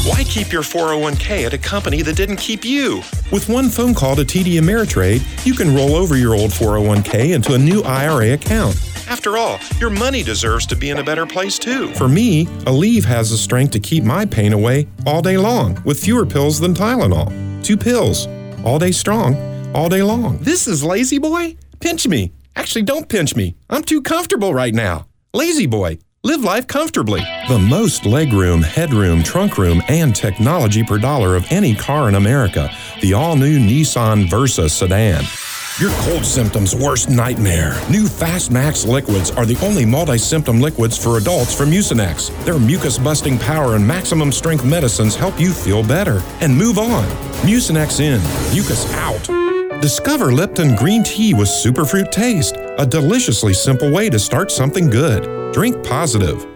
Why keep your 401k at a company that didn't keep you? With one phone call to TD Ameritrade, you can roll over your old 401k into a new IRA account. After all, your money deserves to be in a better place too. For me, Aleve has the strength to keep my pain away all day long with fewer pills than Tylenol. 2 pills, all day strong, all day long. This is Lazy Boy. Pinch me. Actually, don't pinch me. I'm too comfortable right now. Lazy Boy. Live life comfortably. The most legroom, headroom, trunk room, and technology per dollar of any car in America. The all-new Nissan Versa sedan. Your cold symptoms' worst nightmare. New Fast Max liquids are the only multi-symptom liquids for adults from Mucinex. Their mucus-busting power and maximum strength medicines help you feel better and move on. Mucinex in, mucus out. Discover Lipton Green Tea with superfruit taste, a deliciously simple way to start something good. Drink positive.